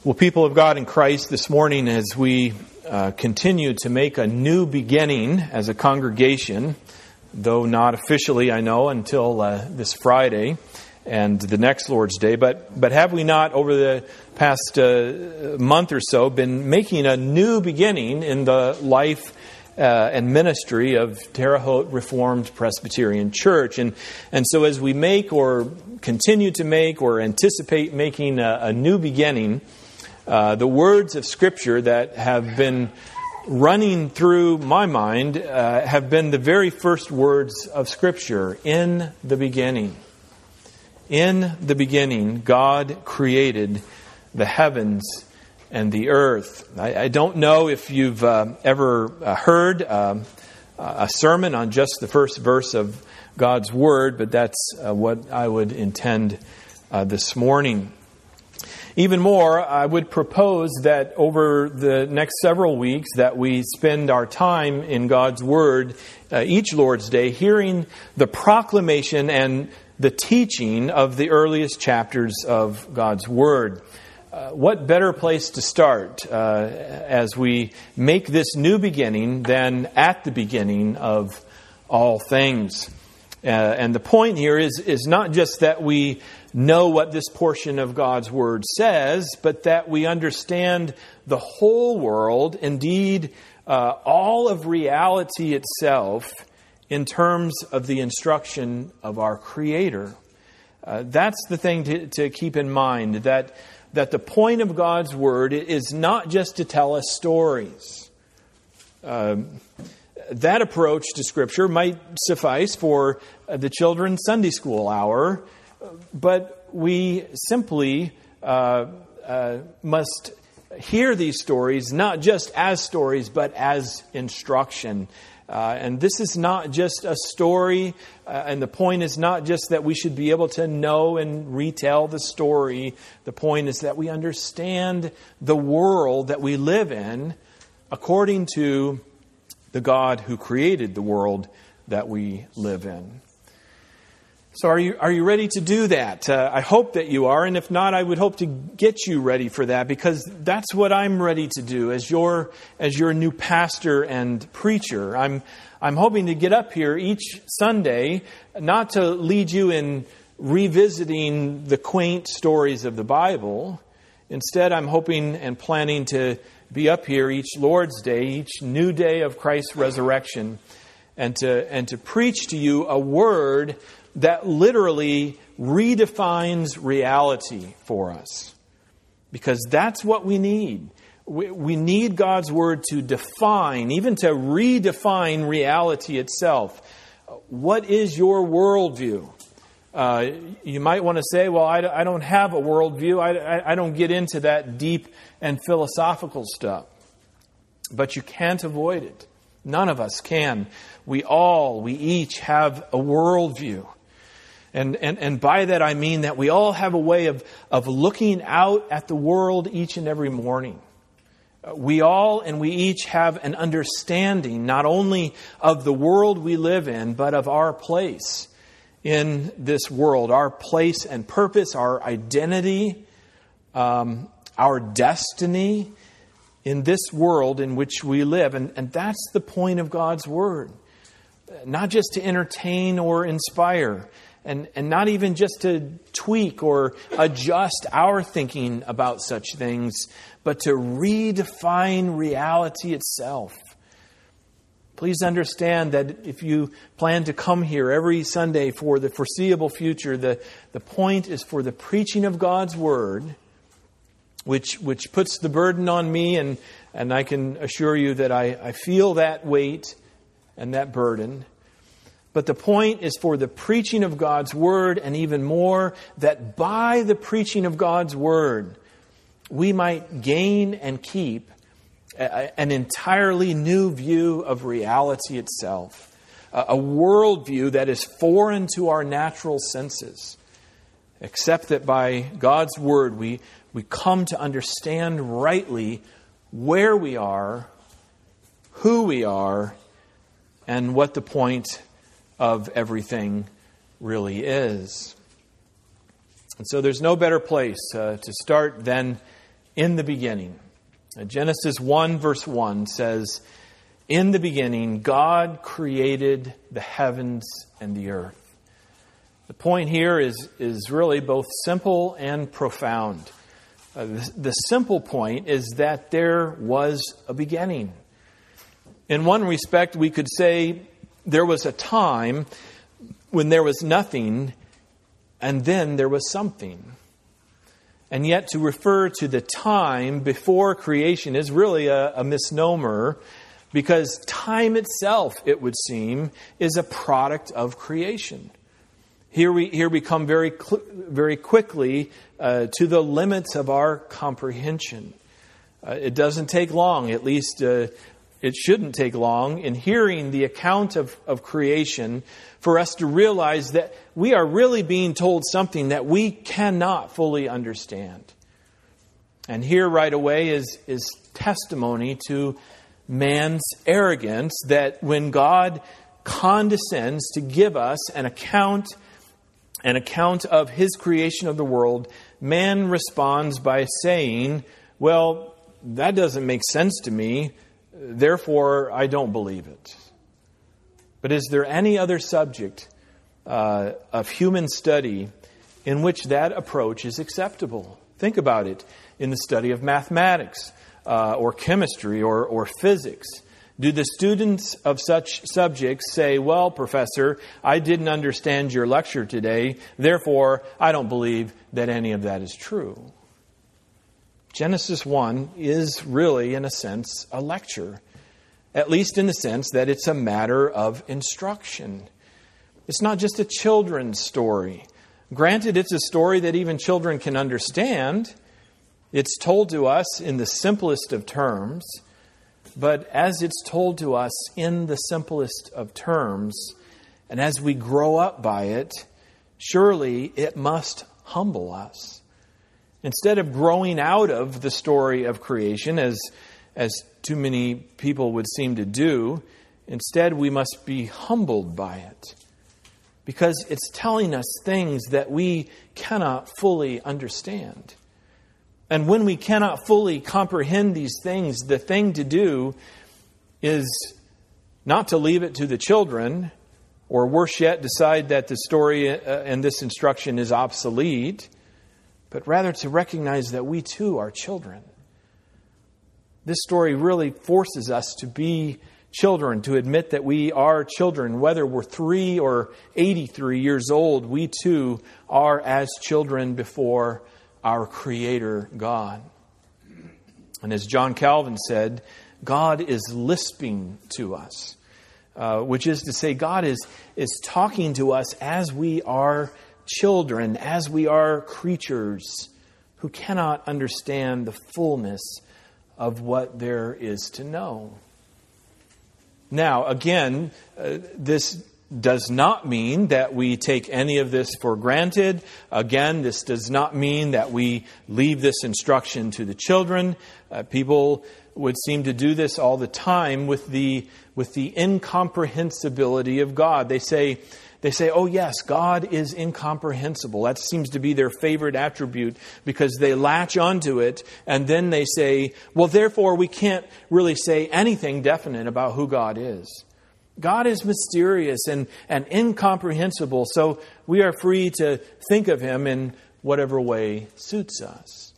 Well, people of God in Christ, this morning as we continue to make a new beginning as a congregation, though not officially, I know, until this Friday and the next Lord's Day, but have we not over the past month or so been making a new beginning in the life and ministry of Terre Haute Reformed Presbyterian Church? And so as we make or continue to make or anticipate making a new beginning, the words of Scripture that have been running through my mind have been the very first words of Scripture. In the beginning. In the beginning, God created the heavens and the earth. I don't know if you've ever heard a sermon on just the first verse of God's Word, but that's what I would intend this morning. Even more, I would propose that over the next several weeks that we spend our time in God's Word each Lord's Day hearing the proclamation and the teaching of the earliest chapters of God's Word. What better place to start as we make this new beginning than at the beginning of all things? And the point here is not just that we know what this portion of God's Word says, but that we understand the whole world, indeed all of reality itself, in terms of the instruction of our Creator. That's the thing to keep in mind, that the point of God's Word is not just to tell us stories. That approach to Scripture might suffice for the children's Sunday school hour, but we simply must hear these stories not just as stories, but as instruction. And this is not just a story, and the point is not just that we should be able to know and retell the story. The point is that we understand the world that we live in according to the God who created the world that we live in. So are you ready to do that? I hope that you are, and if not, I would hope to get you ready for that, because that's what I'm ready to do as your new pastor and preacher. I'm hoping to get up here each Sunday, not to lead you in revisiting the quaint stories of the Bible. Instead, I'm hoping and planning to be up here each Lord's Day, each new day of Christ's resurrection, and to preach to you a word that literally redefines reality for us. Because that's what we need. We need God's Word to define, even to redefine reality itself. What is your worldview? You might want to say, well, I don't have a worldview. I don't get into that deep and philosophical stuff. But you can't avoid it. None of us can. We each have a worldview. And by that I mean that we all have a way of looking out at the world each and every morning. We each have an understanding not only of the world we live in, but of our place in this world, our place and purpose, our identity, our destiny in this world in which we live. And that's the point of God's Word. Not just to entertain or inspire, and not even just to tweak or adjust our thinking about such things, but to redefine reality itself. Please understand that if you plan to come here every Sunday for the foreseeable future, the point is for the preaching of God's Word, which puts the burden on me, and I can assure you that I feel that weight and that burden. But the point is for the preaching of God's Word, and even more, that by the preaching of God's Word, we might gain and keep an entirely new view of reality itself. A worldview that is foreign to our natural senses. Except that by God's Word, we come to understand rightly where we are, who we are, and what the point of everything really is. And so there's no better place to start than in the beginning. Genesis 1 verse 1 says, "In the beginning, God created the heavens and the earth." The point here is really both simple and profound. The simple point is that there was a beginning. In one respect, we could say there was a time when there was nothing, and then there was something. And yet to refer to the time before creation is really a misnomer, because time itself, it would seem, is a product of creation. Here we come very quickly to the limits of our comprehension. It doesn't take long, at least it shouldn't take long, in hearing the account of creation for us to realize that we are really being told something that we cannot fully understand. And here right away is testimony to man's arrogance, that when God condescends to give us an account of His creation of the world, man responds by saying, "Well, that doesn't make sense to me, therefore I don't believe it." But is there any other subject of human study in which that approach is acceptable? Think about it in the study of mathematics or chemistry or physics. Do the students of such subjects say, "Well, Professor, I didn't understand your lecture today, therefore I don't believe that any of that is true"? Genesis 1 is really, in a sense, a lecture, at least in the sense that it's a matter of instruction. It's not just a children's story. Granted, it's a story that even children can understand. It's told to us in the simplest of terms. But as it's told to us in the simplest of terms, and as we grow up by it, surely it must humble us. Instead of growing out of the story of creation, as too many people would seem to do, instead we must be humbled by it. Because it's telling us things that we cannot fully understand. And when we cannot fully comprehend these things, the thing to do is not to leave it to the children, or worse yet, decide that the story and this instruction is obsolete, but rather to recognize that we too are children. This story really forces us to be children, to admit that we are children. Whether we're 3 or 83 years old, we too are as children before our Creator God. And as John Calvin said, God is lisping to us, which is to say God is talking to us as we are children, as we are creatures who cannot understand the fullness of what there is to know. Now, again, this does not mean that we take any of this for granted. Again, this does not mean that we leave this instruction to the children. People would seem to do this all the time with the incomprehensibility of God. They say, "Oh yes, God is incomprehensible." That seems to be their favorite attribute, because they latch onto it and then they say, "Well, therefore we can't really say anything definite about who God is. God is mysterious and incomprehensible, so we are free to think of Him in whatever way suits us."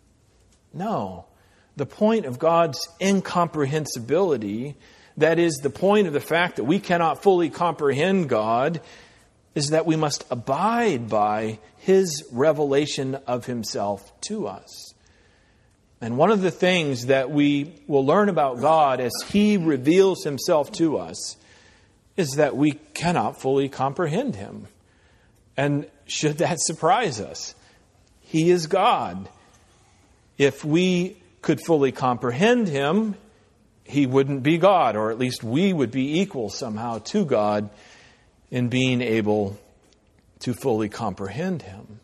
No. The point of God's incomprehensibility, that is, the point of the fact that we cannot fully comprehend God, is that we must abide by His revelation of Himself to us. And one of the things that we will learn about God as He reveals Himself to us is that we cannot fully comprehend Him. And should that surprise us? He is God. If we could fully comprehend Him, He wouldn't be God, or at least we would be equal somehow to God in being able to fully comprehend Him.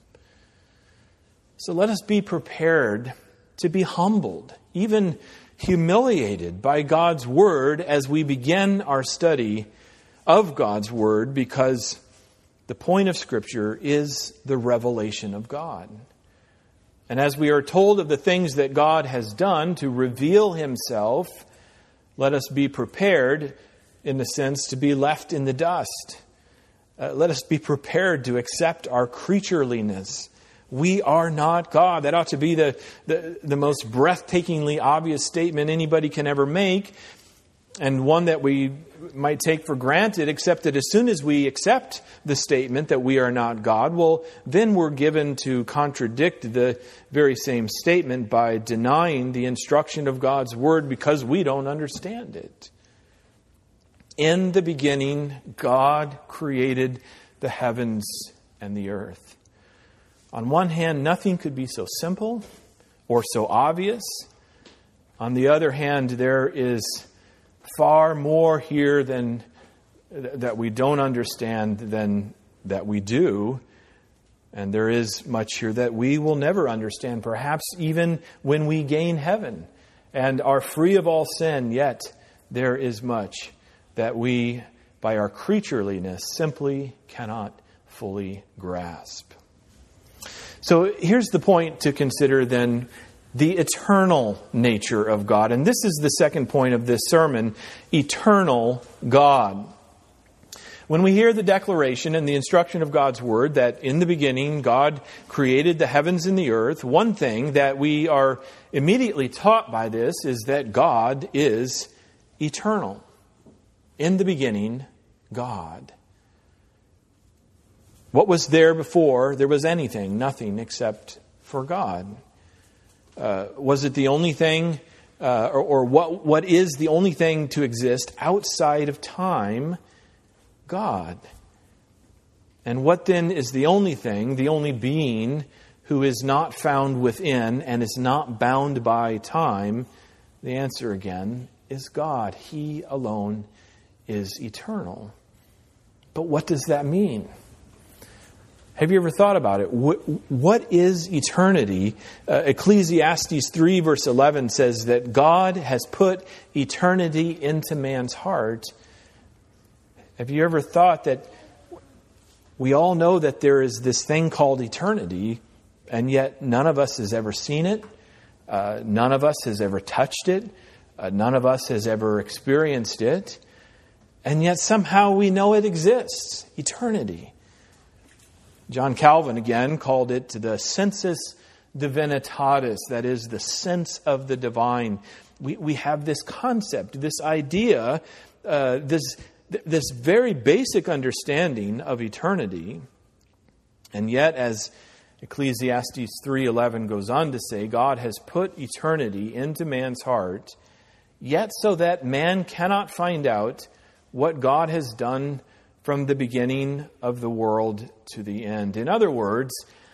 So let us be prepared to be humbled, even humiliated by God's Word as we begin our study of God's Word, because the point of Scripture is the revelation of God. And as we are told of the things that God has done to reveal Himself, let us be prepared, in the sense, to be left in the dust. Let us be prepared to accept our creatureliness. We are not God. That ought to be the most breathtakingly obvious statement anybody can ever make, and one that we might take for granted, except that as soon as we accept the statement that we are not God, well, then we're given to contradict the very same statement by denying the instruction of God's Word because we don't understand it. In the beginning, God created the heavens and the earth. On one hand, nothing could be so simple or so obvious. On the other hand, there is far more here than that we don't understand than that we do. And there is much here that we will never understand, perhaps even when we gain heaven and are free of all sin. Yet there is much that we, by our creatureliness, simply cannot fully grasp. So here's the point to consider then: the eternal nature of God. And this is the second point of this sermon: eternal God. When we hear the declaration and the instruction of God's Word that in the beginning God created the heavens and the earth, one thing that we are immediately taught by this is that God is eternal. In the beginning, God. What was there before there was anything? Nothing except for God. Was it the only thing, or what is the only thing to exist outside of time? God. And what then is the only thing, the only being who is not found within and is not bound by time? The answer again is God. He alone is eternal. But what does that mean? Have you ever thought about it? What is eternity? Ecclesiastes 3 verse 11 says that God has put eternity into man's heart. Have you ever thought that we all know that there is this thing called eternity, and yet none of us has ever seen it? None of us has ever touched it. None of us has ever experienced it. And yet somehow we know it exists. Eternity. John Calvin again called it the sensus divinitatis, that is, the sense of the divine. We have this concept, this idea, this very basic understanding of eternity. And yet, as Ecclesiastes 3:11 goes on to say, God has put eternity into man's heart, yet so that man cannot find out what God has done from the beginning of the world to the end. In other words,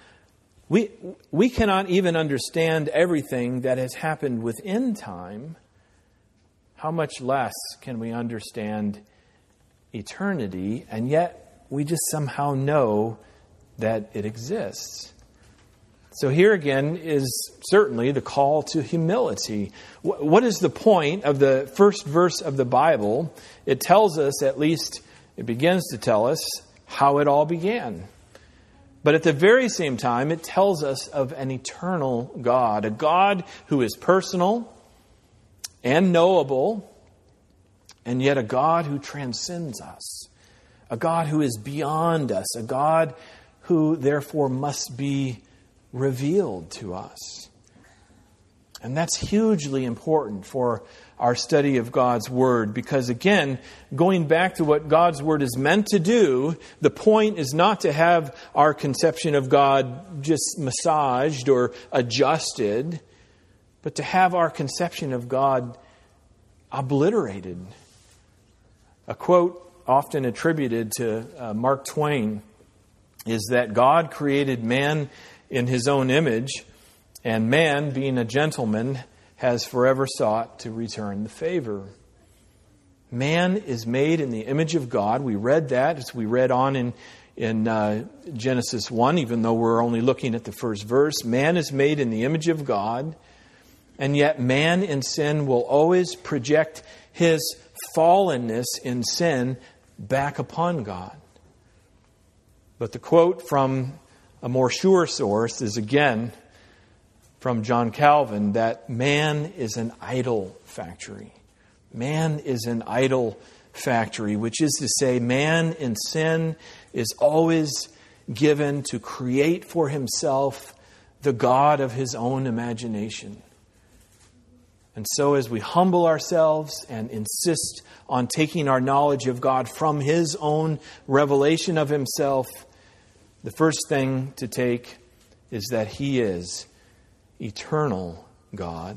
we cannot even understand everything that has happened within time. How much less can we understand eternity? And yet we just somehow know that it exists. So here again is certainly the call to humility. What is the point of the first verse of the Bible? It tells us, at least it begins to tell us, how it all began. But at the very same time, it tells us of an eternal God, a God who is personal and knowable, and yet a God who transcends us, a God who is beyond us, a God who therefore must be revealed to us. And that's hugely important for our study of God's Word, because again, going back to what God's Word is meant to do, the point is not to have our conception of God just massaged or adjusted, but to have our conception of God obliterated. A quote often attributed to Mark Twain is that God created man in His own image, and man, being a gentleman, has forever sought to return the favor. Man is made in the image of God. We read that as we read on in Genesis 1, even though we're only looking at the first verse. Man is made in the image of God, and yet man in sin will always project his fallenness in sin back upon God. But the quote from a more sure source is again from John Calvin that man is an idol factory. Man is an idol factory, which is to say, man in sin is always given to create for himself the God of his own imagination. And so as we humble ourselves and insist on taking our knowledge of God from His own revelation of Himself, the first thing to take is that He is eternal God.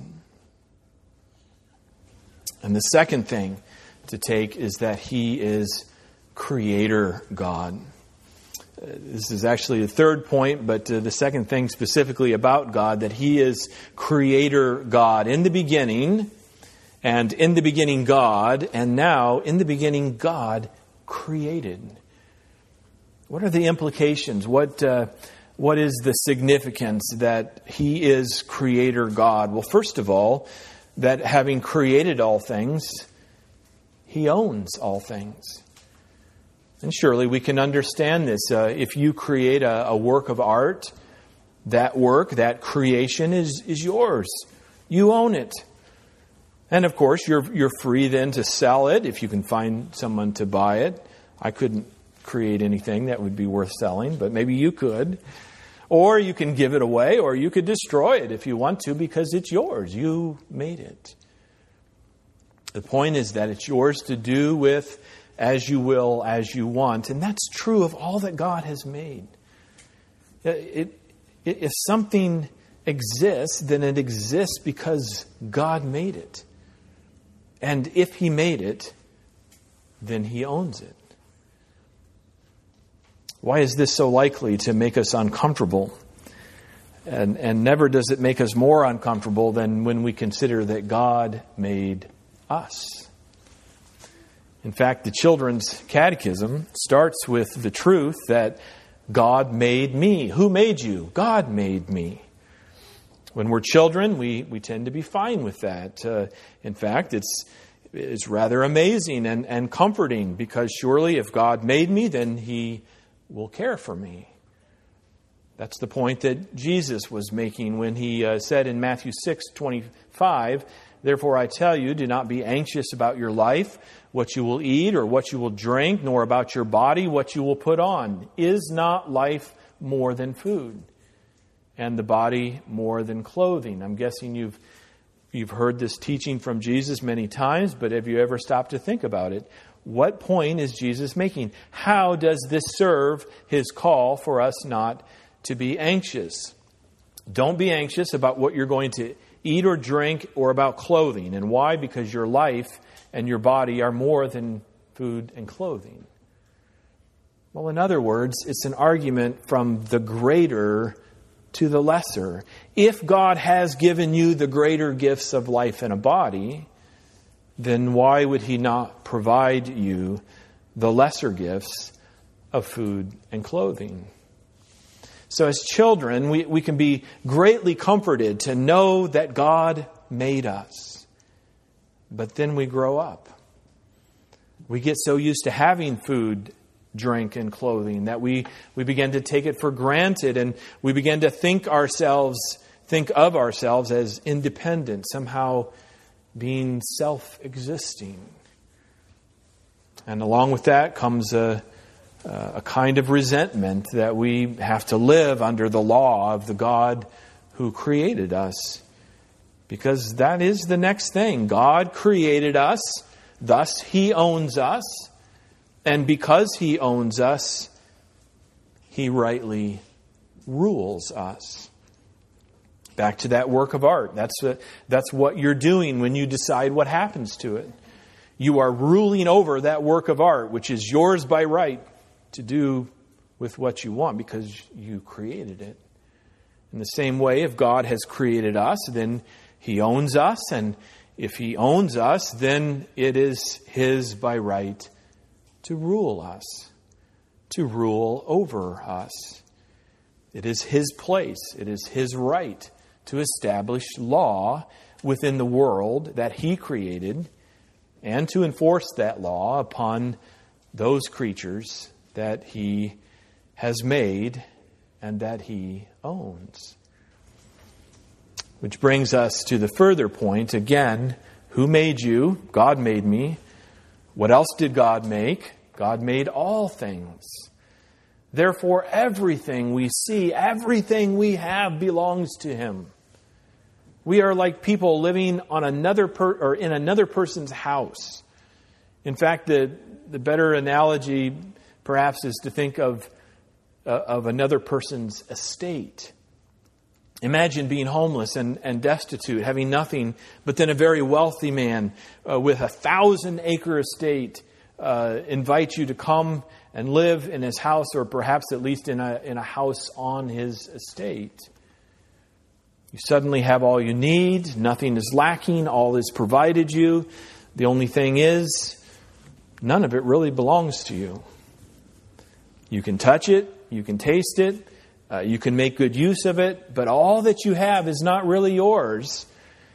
And the second thing to take is that He is Creator God. This is actually the third point, but the second thing specifically about God, that He is Creator God. In the beginning, and in the beginning God, and now in the beginning God created. What are the implications? What is the significance that He is Creator God? Well, first of all, that having created all things, He owns all things. And surely we can understand this. If you create a work of art, that work, that creation is yours. You own it. And of course, you're free then to sell it if you can find someone to buy it. I couldn't create anything that would be worth selling, but maybe you could. Or you can give it away, or you could destroy it if you want to, because it's yours. You made it. The point is that it's yours to do with as you will, as you want. And that's true of all that God has made. If something exists, then it exists because God made it. And if He made it, then He owns it. Why is this so likely to make us uncomfortable? And never does it make us more uncomfortable than when we consider that God made us. In fact, the Children's Catechism starts with the truth that God made me. Who made you? God made me. When we're children, we tend to be fine with that. In fact, it's rather amazing and comforting, because surely if God made me, then He will care for me. That's the point that Jesus was making when He said in Matthew 6:25, "Therefore I tell you, do not be anxious about your life, what you will eat or what you will drink, nor about your body, what you will put on. Is not life more than food, and the body more than clothing?" I'm guessing you've heard this teaching from Jesus many times, but have you ever stopped to think about it? What point is Jesus making? How does this serve His call for us not to be anxious? Don't be anxious about what you're going to eat or drink or about clothing. And why? Because your life and your body are more than food and clothing. Well, in other words, it's an argument from the greater to the lesser. If God has given you the greater gifts of life and a body, then why would He not provide you the lesser gifts of food and clothing? So as children, we can be greatly comforted to know that God made us. But then we grow up. We get so used to having food, drink, and clothing that we begin to take it for granted, and we begin to think of ourselves as independent, somehow being self-existing. And along with that comes a kind of resentment that we have to live under the law of the God who created us. Because that is the next thing. God created us, thus He owns us. And because He owns us, He rightly rules us. Back to that work of art. That's what you're doing when you decide what happens to it. You are ruling over that work of art, which is yours by right to do with what you want because you created it. In the same way, if God has created us, then He owns us. And if He owns us, then it is His by right to rule us, to rule over us. It is His place. It is His right to establish law within the world that He created and to enforce that law upon those creatures that He has made and that He owns. Which brings us to the further point. Again, who made you? God made me. What else did God make? God made all things. Therefore, everything we see, everything we have belongs to Him. We are like people living on in another person's house. In fact, the better analogy perhaps is to think of another person's estate. Imagine being homeless and destitute, having nothing, but then a very wealthy man with a 1,000-acre estate invites you to come and live in his house, or perhaps at least in a house on his estate. You suddenly have all you need. Nothing is lacking. All is provided you. The only thing is, none of it really belongs to you. You can touch it. You can taste it. You can make good use of it. But all that you have is not really yours.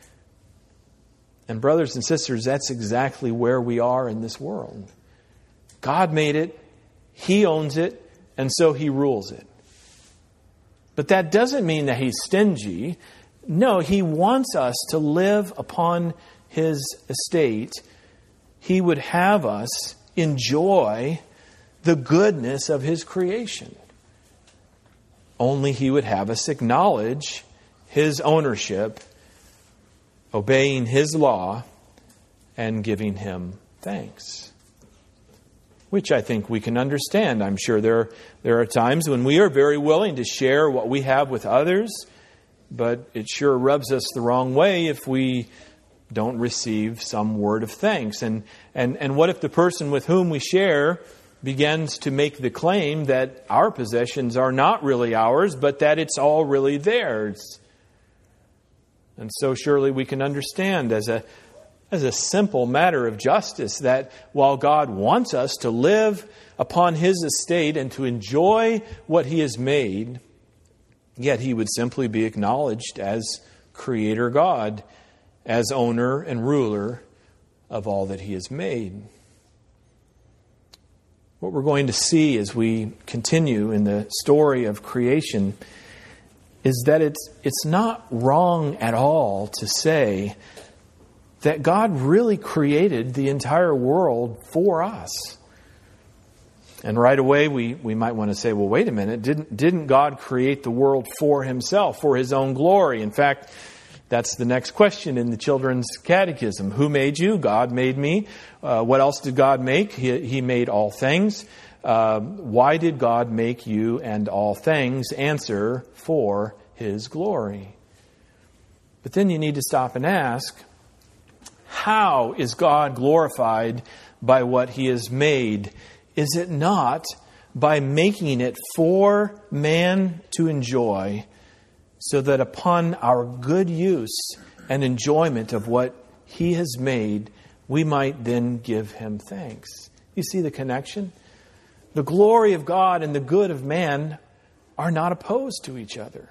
And brothers and sisters, that's exactly where we are in this world. God made it. He owns it. And so He rules it. But that doesn't mean that He's stingy. No, He wants us to live upon His estate. He would have us enjoy the goodness of His creation. Only He would have us acknowledge His ownership, obeying His law, and giving Him thanks. Which I think we can understand. I'm sure there are times when we are very willing to share what we have with others, but it sure rubs us the wrong way if we don't receive some word of thanks. And what if the person with whom we share begins to make the claim that our possessions are not really ours, but that it's all really theirs? And so surely we can understand as a simple matter of justice that while God wants us to live upon His estate and to enjoy what He has made, yet He would simply be acknowledged as Creator God, as owner and ruler of all that He has made. What we're going to see as we continue in the story of creation is that it's not wrong at all to say that God really created the entire world for us. And right away we might want to say, well, wait a minute, didn't God create the world for Himself, for His own glory? In fact, that's the next question in the children's catechism. Who made you? God made me. What else did God make? He made all things. Why did God make you and all things? Answer, for His glory. But then you need to stop and ask, how is God glorified by what He has made? Is it not by making it for man to enjoy, so that upon our good use and enjoyment of what He has made, we might then give Him thanks? You see the connection? The glory of God and the good of man are not opposed to each other.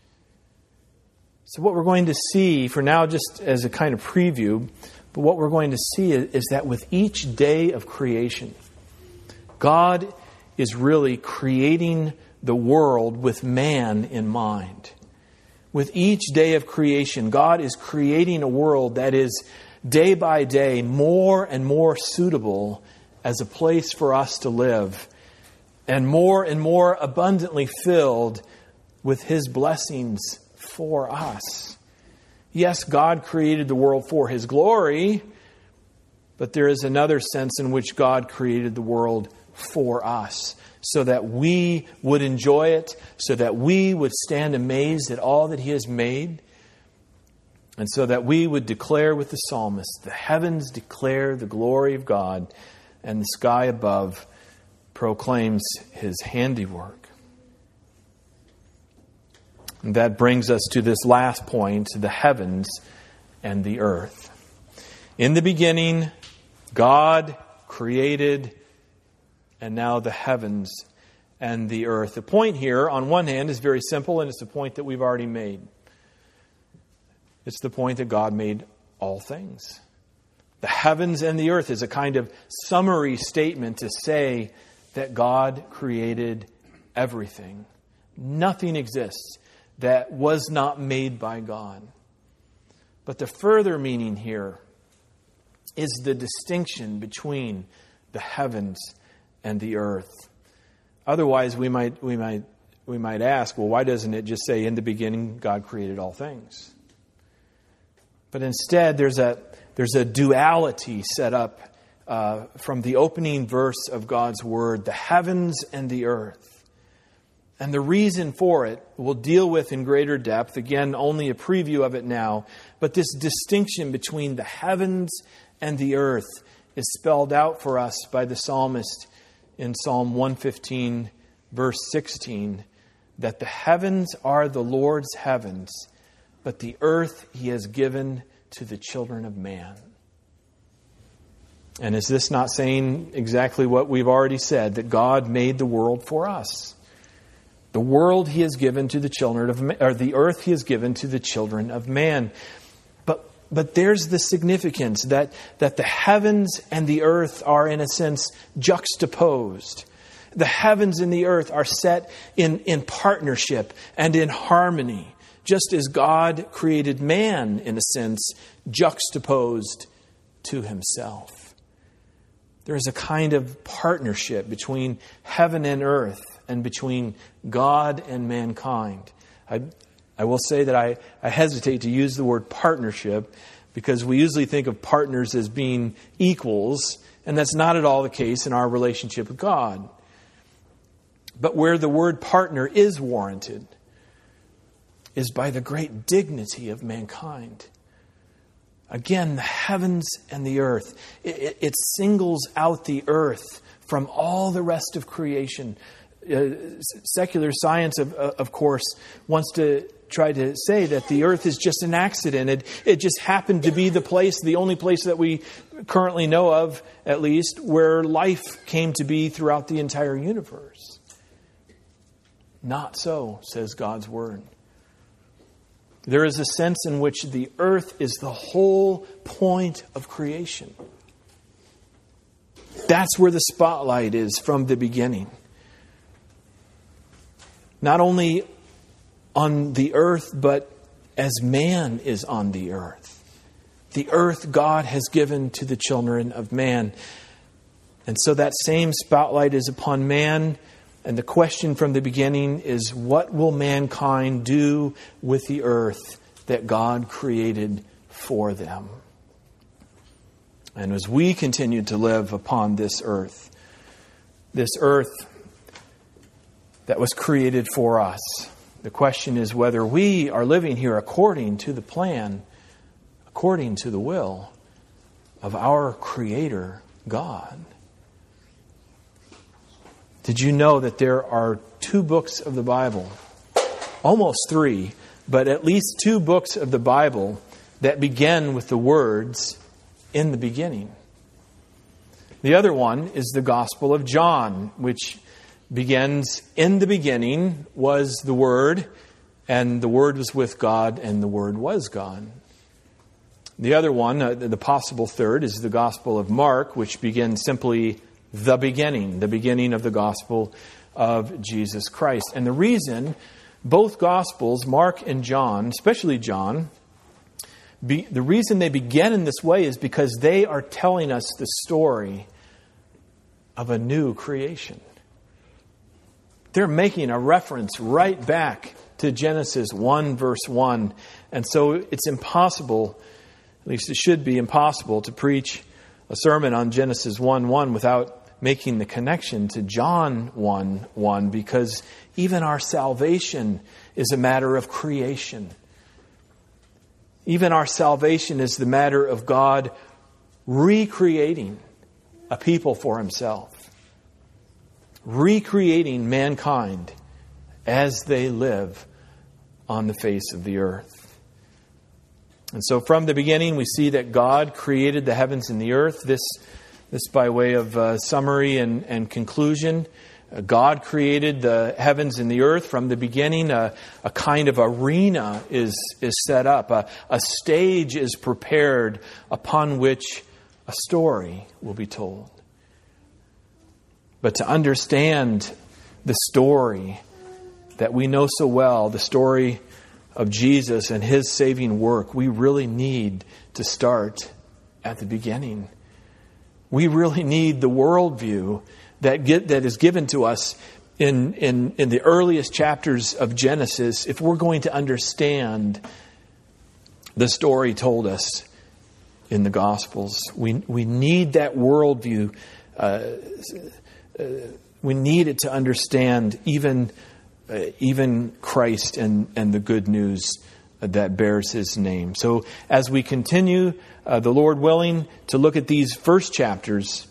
So what we're going to see, for now just as a kind of preview, but what we're going to see is that with each day of creation, God is really creating the world with man in mind. With each day of creation, God is creating a world that is day by day more and more suitable as a place for us to live, and more abundantly filled with His blessings for us. Yes, God created the world for His glory, but there is another sense in which God created the world for us, so that we would enjoy it, so that we would stand amazed at all that He has made, and so that we would declare with the psalmist, the heavens declare the glory of God, and the sky above proclaims His handiwork. And that brings us to this last point, the heavens and the earth. In the beginning, God created, and now the heavens and the earth. The point here, on one hand, is very simple, and it's the point that we've already made. It's the point that God made all things. The heavens and the earth is a kind of summary statement to say that God created everything. Nothing exists that was not made by God. But the further meaning here is the distinction between the heavens and the earth. Otherwise, we might ask, well, why doesn't it just say, in the beginning, God created all things? But instead, there's a duality set up from the opening verse of God's Word, the heavens and the earth. And the reason for it we'll deal with in greater depth. Again, only a preview of it now. But this distinction between the heavens and the earth is spelled out for us by the psalmist in Psalm 115, verse 16, that the heavens are the Lord's heavens, but the earth He has given to the children of man. And is this not saying exactly what we've already said, that God made the world for us? The world He has given to the children of man, or the earth He has given to the children of man. But there's the significance that the heavens and the earth are, in a sense, juxtaposed. The heavens and the earth are set in partnership and in harmony, just as God created man, in a sense, juxtaposed to Himself. There is a kind of partnership between heaven and earth and between God and mankind. I will say that I hesitate to use the word partnership because we usually think of partners as being equals, and that's not at all the case in our relationship with God. But where the word partner is warranted is by the great dignity of mankind. Again, the heavens and the earth. It singles out the earth from all the rest of creation. Secular science, of course, wants to try to say that the earth is just an accident. It just happened to be the only place that we currently know of, at least, where life came to be throughout the entire universe. Not so, says God's Word. There is a sense in which the earth is the whole point of creation. That's where the spotlight is from the beginning. Not only on the earth, but as man is on the earth. The earth God has given to the children of man. And so that same spotlight is upon man. And the question from the beginning is, what will mankind do with the earth that God created for them? And as we continue to live upon this earth that was created for us, the question is whether we are living here according to the plan, according to the will of our Creator, God. Did you know that there are 2 books of the Bible, almost 3, but at least 2 books of the Bible that begin with the words, "in the beginning"? The other one is the Gospel of John, which begins, "In the beginning was the Word, and the Word was with God, and the Word was God." The other one, the possible third, is the Gospel of Mark, which begins simply, the beginning of the Gospel of Jesus Christ. And the reason both Gospels, Mark and John, especially John, the reason they begin in this way is because they are telling us the story of a new creation. They're making a reference right back to Genesis 1, verse 1. And so it's impossible, at least it should be impossible, to preach a sermon on Genesis 1:1 without making the connection to John 1:1, because even our salvation is a matter of creation. Even our salvation is the matter of God recreating a people for Himself. Recreating mankind as they live on the face of the earth. And so from the beginning we see that God created the heavens and the earth. This by way of summary and conclusion. God created the heavens and the earth. From the beginning, a kind of arena is set up. A stage is prepared upon which a story will be told. But to understand the story that we know so well, the story of Jesus and His saving work, we really need to start at the beginning. We really need the worldview that is given to us in the earliest chapters of Genesis if we're going to understand the story told us in the Gospels. We need that worldview. We need it to understand even Christ and the good news that bears His name. So as we continue, the Lord willing, to look at these first chapters,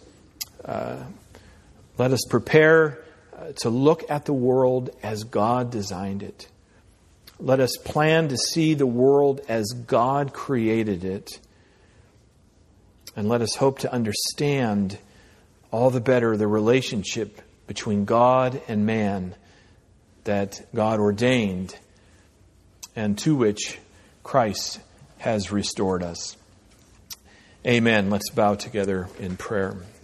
let us prepare to look at the world as God designed it. Let us plan to see the world as God created it. And let us hope to understand all the better the relationship between God and man that God ordained and to which Christ has restored us. Amen. Let's bow together in prayer.